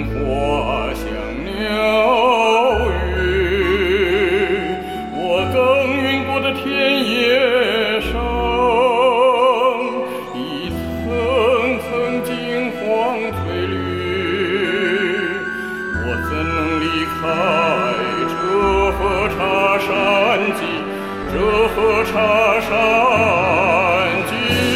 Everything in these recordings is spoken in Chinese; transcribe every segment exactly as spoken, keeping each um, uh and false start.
花香鸟语，我耕耘过的田野上，一层层金黄翠绿，我怎能离开这河叉山脊，这河叉山脊？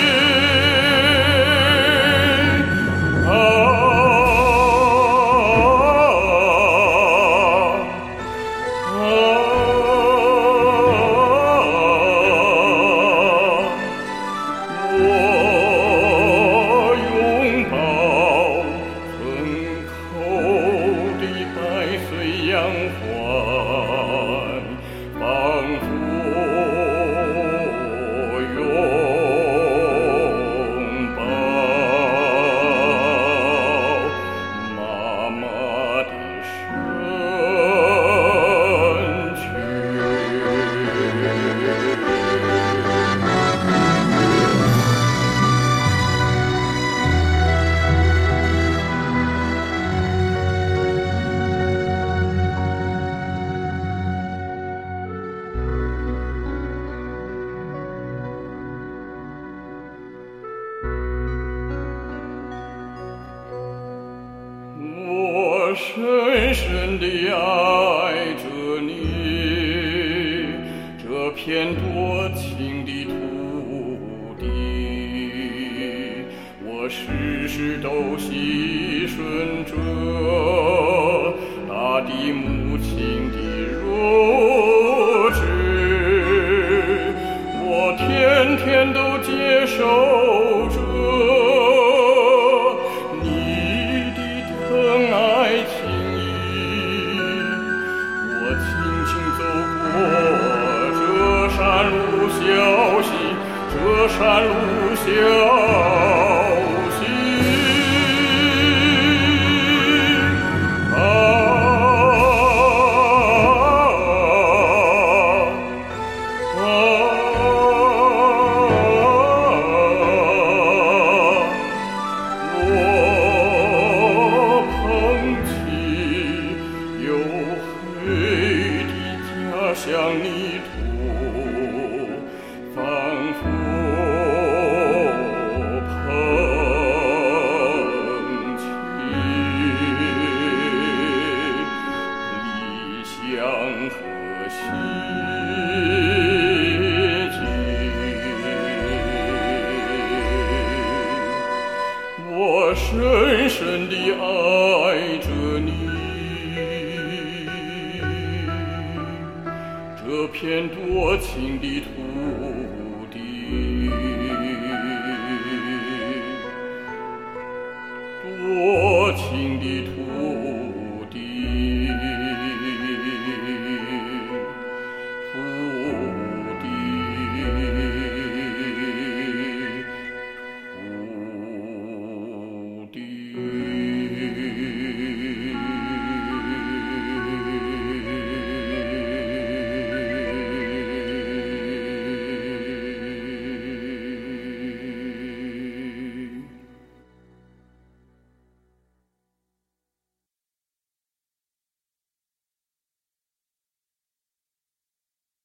杨环仿佛拥抱妈妈的身躯。我深深地爱着你，这片多情的土地，我时时都细顺着大地母亲的乳汁，我天天都接受着疼爱情谊，我轻轻走过这山路小溪，这山路小溪。像泥土，仿佛捧起理想和希冀。我深深地爱着你，这片多情的土地，多情的土地。